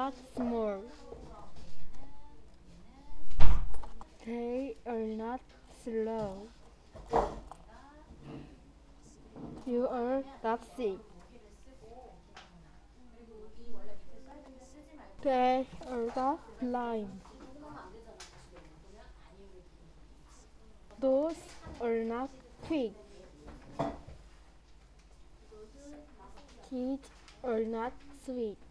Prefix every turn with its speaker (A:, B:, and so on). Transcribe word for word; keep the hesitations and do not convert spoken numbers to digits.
A: not small. They are not slow. You are not sick. They are not blind. Those are not quick. Kids are not sweet.